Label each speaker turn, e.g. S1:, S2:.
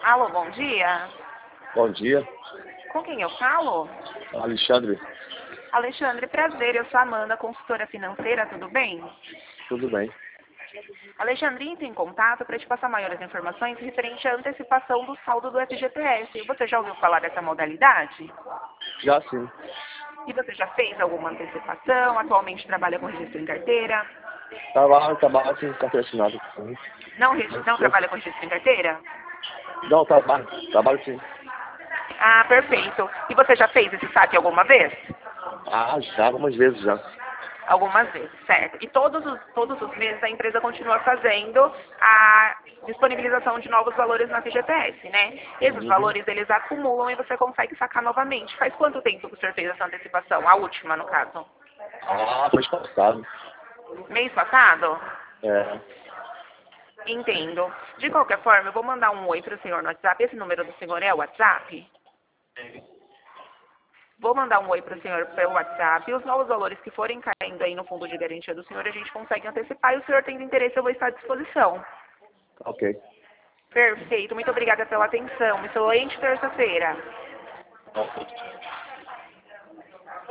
S1: Alô, bom dia.
S2: Bom dia,
S1: Com quem eu falo?
S2: Alexandre.
S1: Alexandre, prazer. Eu sou a Amanda, consultora financeira, tudo bem?
S2: Tudo bem?
S1: Alexandre, entre em contato para te passar maiores informações referente à antecipação do saldo do FGTS. Você já ouviu falar dessa modalidade?
S2: Já sim.
S1: E você já fez alguma antecipação? Atualmente trabalha com registro em carteira?
S2: Trabalho com carteira assinada.
S1: Não trabalha com registro em carteira?
S2: Não, trabalho sim.
S1: Ah, perfeito. E você já fez esse saque alguma vez?
S2: Já algumas vezes já.
S1: Algumas vezes, certo. E todos os meses a empresa continua fazendo a disponibilização de novos valores na FGTS, né? Esses
S2: Uhum.
S1: valores, eles acumulam e você consegue sacar novamente. Faz quanto tempo que o senhor fez essa antecipação? A última, no caso.
S2: Mês passado.
S1: Mês passado?
S2: É.
S1: Entendo. De qualquer forma, eu vou mandar um oi para o senhor no WhatsApp. Esse número do senhor é o WhatsApp? Vou mandar um oi para o senhor pelo WhatsApp. E os novos valores que forem caindo aí no fundo de garantia do senhor, a gente consegue antecipar. E o senhor tendo interesse, eu vou estar à disposição.
S2: Ok.
S1: Perfeito. Muito obrigada pela atenção. Excelente terça-feira.
S2: Ok.